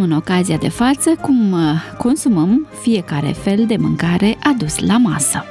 în ocazia de față cum consumăm fiecare fel de mâncare adus la masă.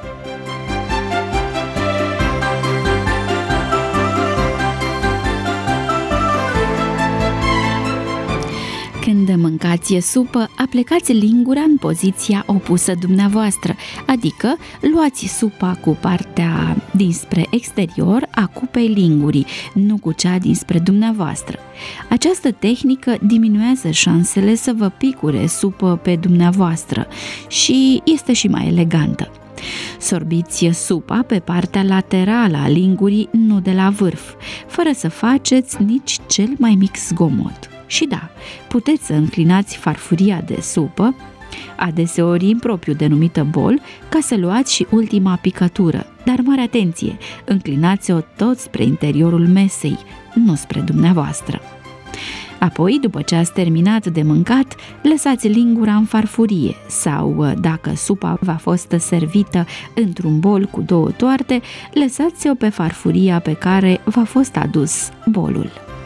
Când mâncați supă, aplecați lingura în poziția opusă dumneavoastră, adică luați supa cu partea dinspre exterior a cupei lingurii, nu cu cea dinspre dumneavoastră. Această tehnică diminuează șansele să vă picure supă pe dumneavoastră și este și mai elegantă. Sorbiți supa pe partea laterală a lingurii, nu de la vârf, fără să faceți nici cel mai mic zgomot. Și da, puteți să înclinați farfuria de supă, adeseori impropriu denumită bol, ca să luați și ultima picătură. Dar mare atenție, înclinați-o tot spre interiorul mesei, nu spre dumneavoastră. Apoi, după ce ați terminat de mâncat, lăsați lingura în farfurie sau, dacă supa v-a fost servită într-un bol cu 2 toarte, lăsați-o pe farfuria pe care v-a fost adus bolul.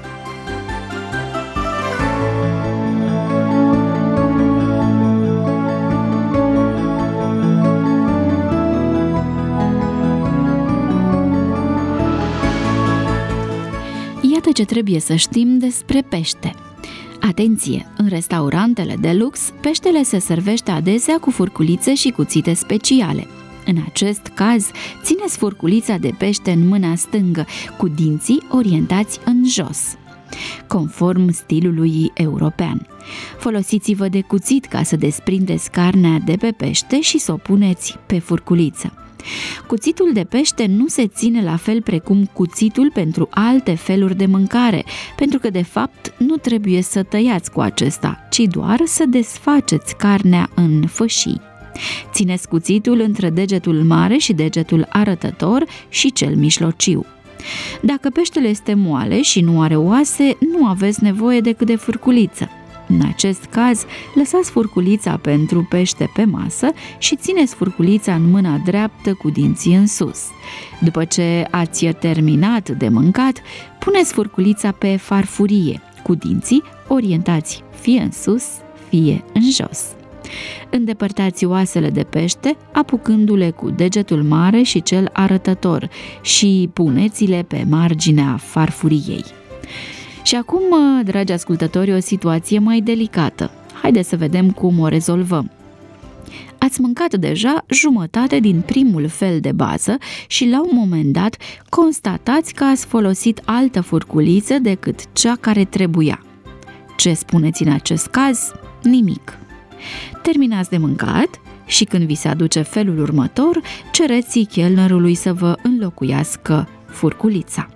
Iată ce trebuie să știm despre pește. Atenție! În restaurantele de lux, peștele se servește adesea cu furculițe și cuțite speciale. În acest caz, țineți furculița de pește în mâna stângă, cu dinții orientați în jos, conform stilului european. Folosiți-vă de cuțit ca să desprindeți carnea de pe pește și să o puneți pe furculiță. Cuțitul de pește nu se ține la fel precum cuțitul pentru alte feluri de mâncare, pentru că de fapt nu trebuie să tăiați cu acesta, ci doar să desfaceți carnea în fășii. Țineți cuțitul între degetul mare și degetul arătător și cel mijlociu. Dacă peștele este moale și nu are oase, nu aveți nevoie decât de furculiță. În acest caz, lăsați furculița pentru pește pe masă și țineți furculița în mâna dreaptă cu dinții în sus. După ce ați terminat de mâncat, puneți furculița pe farfurie, cu dinții orientați fie în sus, fie în jos. Îndepărtați oasele de pește, apucându-le cu degetul mare și cel arătător și puneți-le pe marginea farfuriei. Și acum, dragi ascultători, o situație mai delicată. Haideți să vedem cum o rezolvăm. Ați mâncat deja jumătate din primul fel de bază și la un moment dat constatați că ați folosit altă furculiță decât cea care trebuia. Ce spuneți în acest caz? Nimic. Terminați de mâncat și când vi se aduce felul următor, cereți chelnerului să vă înlocuiască furculița.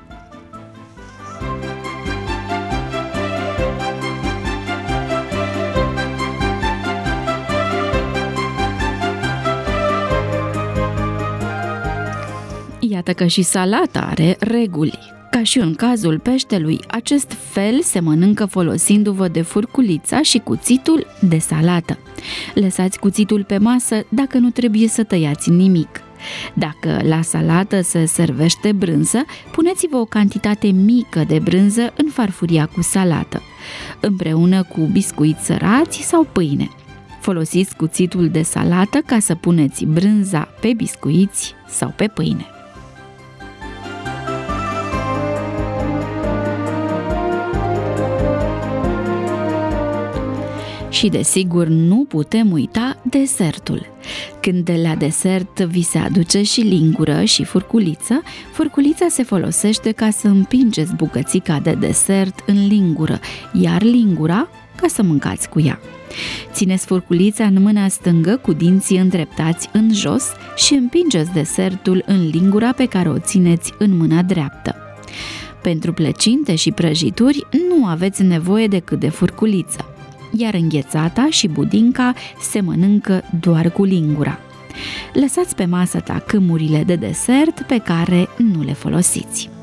Iată că și salata are reguli. Ca și în cazul peștelui, acest fel se mănâncă folosindu-vă de furculița și cuțitul de salată. Lăsați cuțitul pe masă dacă nu trebuie să tăiați nimic. Dacă la salată se servește brânză, puneți-vă o cantitate mică de brânză în farfuria cu salată, împreună cu biscuiți sărați sau pâine. Folosiți cuțitul de salată ca să puneți brânza pe biscuiți sau pe pâine. Și desigur nu putem uita desertul. Când de la desert vi se aduce și lingură și furculiță, furculița se folosește ca să împingeți bucățica de desert în lingură, iar lingura ca să mâncați cu ea. Țineți furculița în mâna stângă cu dinții îndreptați în jos și împingeți desertul în lingura pe care o țineți în mâna dreaptă. Pentru plăcinte și prăjituri nu aveți nevoie decât de furculiță, iar înghețata și budinca se mănâncă doar cu lingura. Lăsați pe masă tacâmurile de desert pe care nu le folosiți.